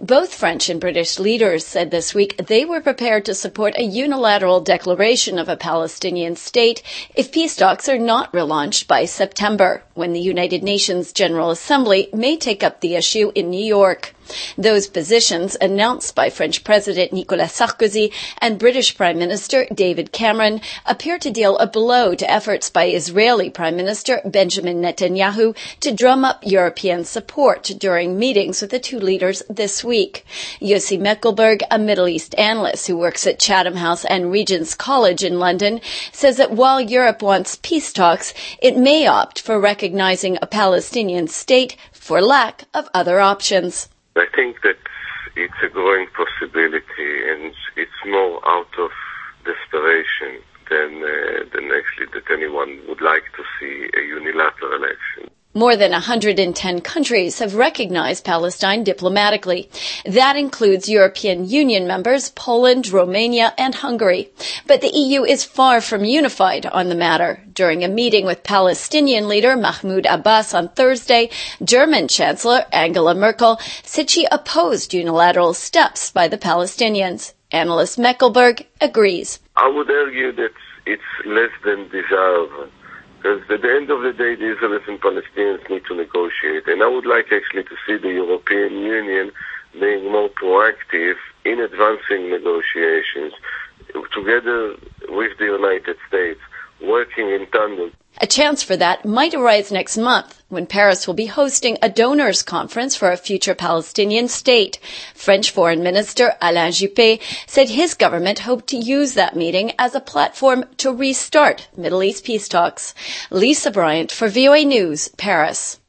Both French and British leaders said this week they were prepared to support a unilateral declaration of a Palestinian state if peace talks are not relaunched by September, when the United Nations General Assembly may take up the issue in New York. Those positions, announced by French President Nicolas Sarkozy and British Prime Minister David Cameron, appear to deal a blow to efforts by Israeli Prime Minister Benjamin Netanyahu to drum up European support during meetings with the two leaders this week. Yossi Mekelberg, a Middle East analyst who works at Chatham House and Regent's College in London, says that while Europe wants peace talks, it may opt for recognizing a Palestinian state for lack of other options. I think that it's a growing possibility, and it's more out of desperation than actually that anyone would like to see a unilateral election. More than 110 countries have recognized Palestine diplomatically. That includes European Union members Poland, Romania, and Hungary. But the EU is far from unified on the matter. During a meeting with Palestinian leader Mahmoud Abbas on Thursday, German Chancellor Angela Merkel said she opposed unilateral steps by the Palestinians. Analyst Mekelberg agrees. I would argue that it's less than desirable. Because at the end of the day, the Israelis and Palestinians need to negotiate. And I would like actually to see the European Union being more proactive in advancing negotiations together with the United States, working in tandem. A chance for that might arise next month when Paris will be hosting a donors conference for a future Palestinian state. French Foreign Minister Alain Juppé said his government hoped to use that meeting as a platform to restart Middle East peace talks. Lisa Bryant for VOA News, Paris.